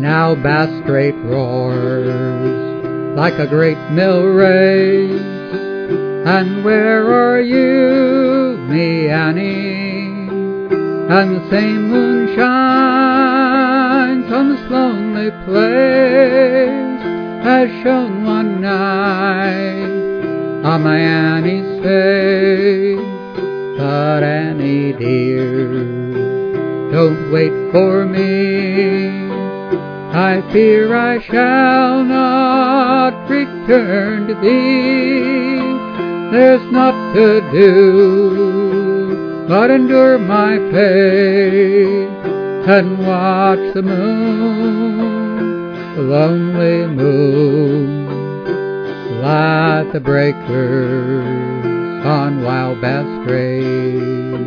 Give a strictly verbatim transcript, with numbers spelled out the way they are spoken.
Now Bass Strait roars like a great mill race. And where are you, me Annie? And the same moon shines on this lonely place as shone one night on my Annie's face. But Annie dear, don't wait for me. I fear I shall not return to thee. There's naught to do but endure my fate and watch the moon, the lonely moon, light the breakers on wild Bass Strait.